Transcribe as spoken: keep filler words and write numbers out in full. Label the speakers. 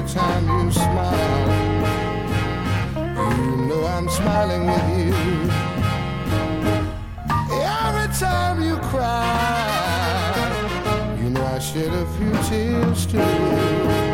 Speaker 1: time you smile, you know I'm smiling with you. Every time you cry, you know I shed a few tears too.